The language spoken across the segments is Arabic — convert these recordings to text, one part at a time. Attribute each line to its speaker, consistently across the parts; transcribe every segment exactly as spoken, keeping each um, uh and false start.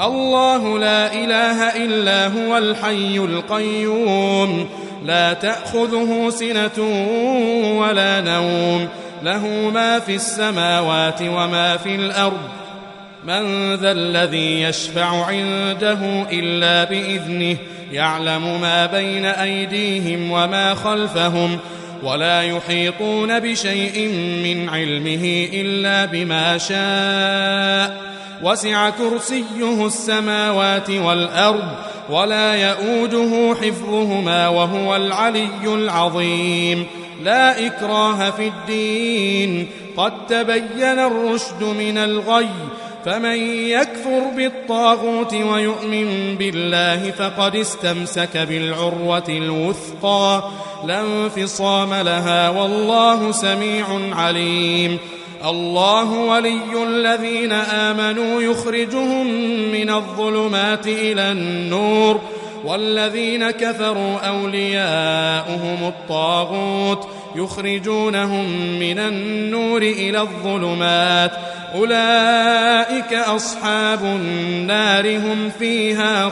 Speaker 1: الله لا إله إلا هو الحي القيوم لا تأخذه سنة ولا نوم له ما في السماوات وما في الأرض من ذا الذي يشفع عنده إلا بإذنه يعلم ما بين أيديهم وما خلفهم ولا يحيطون بشيء من علمه إلا بما شاء وسع كرسيه السماوات والأرض ولا يؤوده حفظهما وهو العلي العظيم لا إكراه في الدين قد تبين الرشد من الغي فمن يكفر بالطاغوت ويؤمن بالله فقد استمسك بالعروة الوثقى لا انفصام لها والله سميع عليم الله ولي الذين آمنوا يخرجهم من الظلمات إلى النور والذين كفروا أولياؤهم الطاغوت يخرجونهم من النور إلى الظلمات أولئك أصحاب النار هم فيها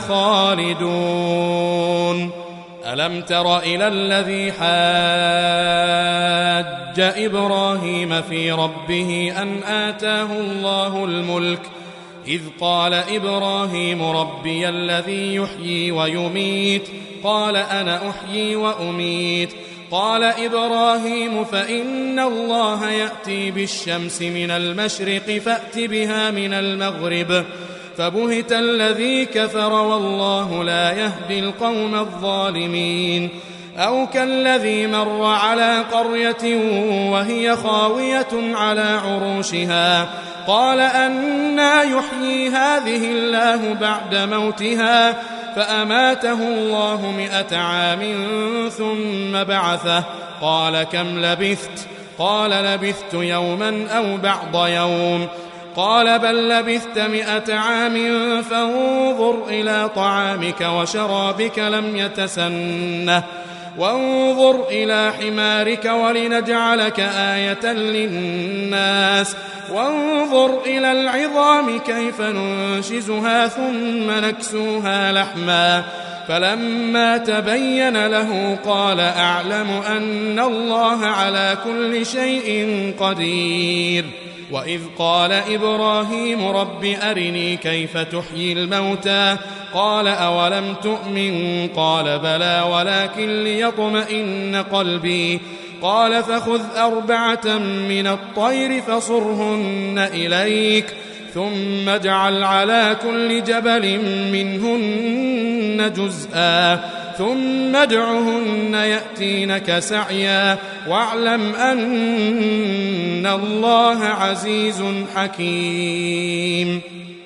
Speaker 1: خالدون ألم تر إلى الذي حاج إبراهيم في ربه أن آتاه الله الملك إذ قال إبراهيم ربي الذي يحيي ويميت قال أنا أحيي وأميت قال إبراهيم فإن الله يأتي بالشمس من المشرق فأت بها من المغرب فبهت الذي كفر والله لا يهدي القوم الظالمين أو كالذي مر على قرية وهي خاوية على عروشها قال أنى يحيي هذه الله بعد موتها فأماته الله مئة عام ثم بعثه قال كم لبثت قال لبثت يوما أو بعض يوم قال بل لبثت مئة عام فانظر إلى طعامك وشرابك لم يتسنه وانظر إلى حمارك ولنجعلك آية للناس وانظر إلى العظام كيف ننشزها ثم نكسوها لحما فلما تبين له قال أعلم أن الله على كل شيء قدير وإذ قال إبراهيم رب أرني كيف تحيي الموتى قال أولم تؤمن قال بلى ولكن ليطمئن قلبي قال فخذ أربعة من الطير فصرهن إليك ثم اجعل على كل جبل منهن جزءا ثم ادعهن يأتينك سعيا واعلم أن الله عزيز حكيم